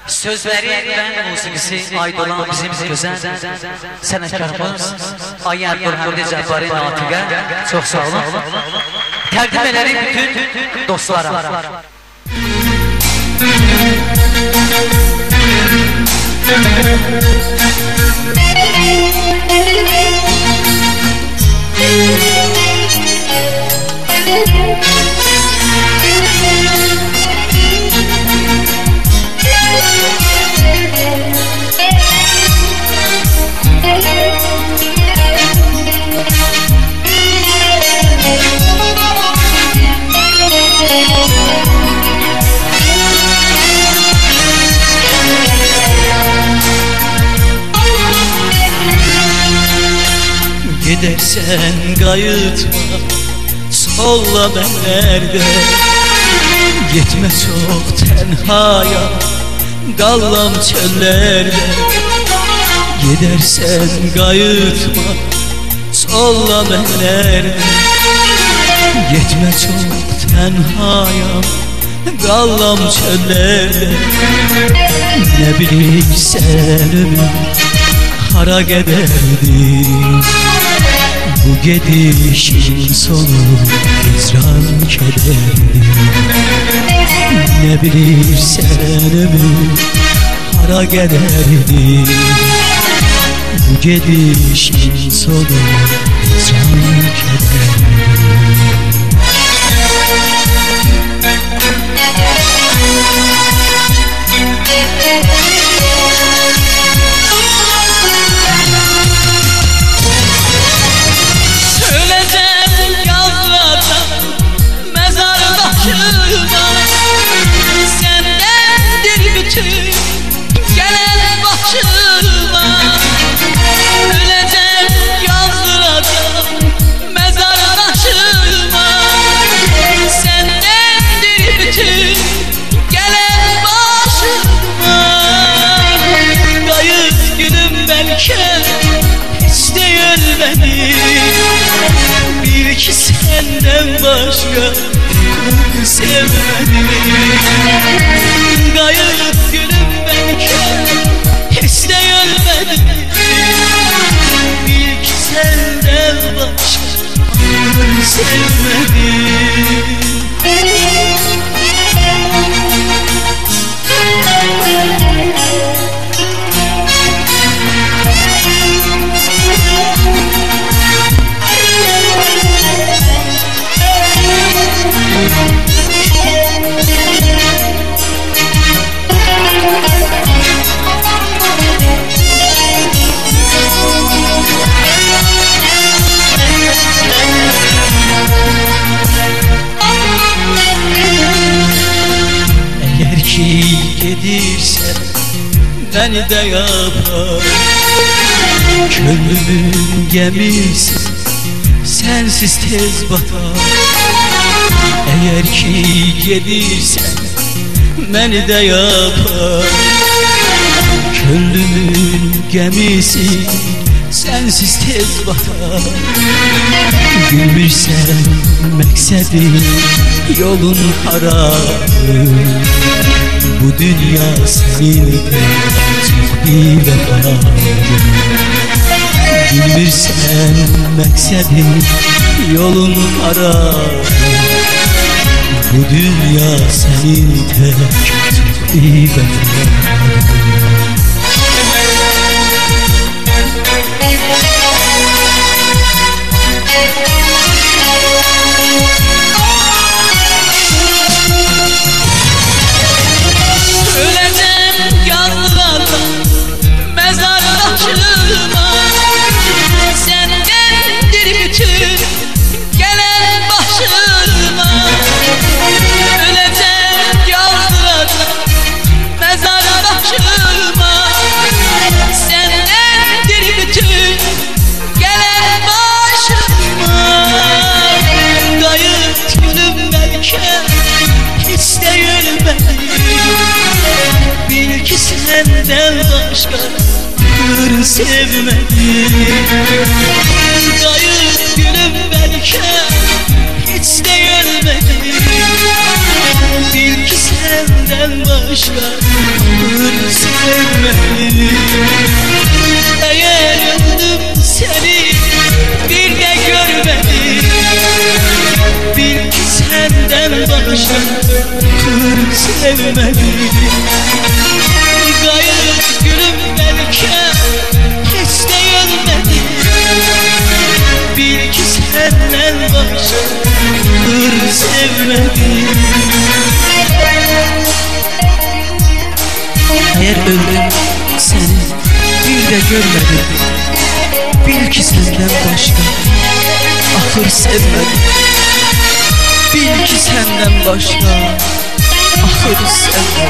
Sözleri ben musikisi ait olan bizim güzel sanatkarımız Ayar Burhan Cabbar'ın Natiqə çok sağ olun. Təqdim ederim bütün dostlara. Gidersen qayıtma, solla mənlərdə. Getmə çox tənhaya, qallam çöllərdə. Gidersen qayıtma, solla mənlərdə. Getmə çox tənhaya, qallam çöllərdə. Nə bilirsən ömür hara qədərdir, bu gedişin sonu hicran kederdir. Ne bilirsen ömür hara gedərdir, bu gedişin sonu hicran kederdir. Bil ki senden başka sevmedim. Qayıt gülüm belki hiç de ölmedim. Bil ki senden başka sevmedim. Eğer ki gedirsen beni de yapar, könlümün gemisi sensiz tez batar. Eğer ki gedirsen beni de yapar, könlümün gemisi sensiz tez batar. Bilmirsən məqsədi yolun haradır, bu dünya seninle çox bir vəfadır. Bilmirsən məqsədi yolun haradır, bu dünya seninle çox bir vəfadır. Bil ki senden başka bir sevmedim. Qayıt gülüm belki hiç de ölmedim. Bil ki senden başka sevmedim. Eğer öldüm seni bir de görmedim, bil ki senden başka kır sevmedim. Gayet gülüm belki hiç de görmedim, bil ki senden başka kır sevmedim. Eğer öldüm seni bir de görmedim, bil ki senden başka ahır sevmedim. Bil ki senden başka ahır sevmedim.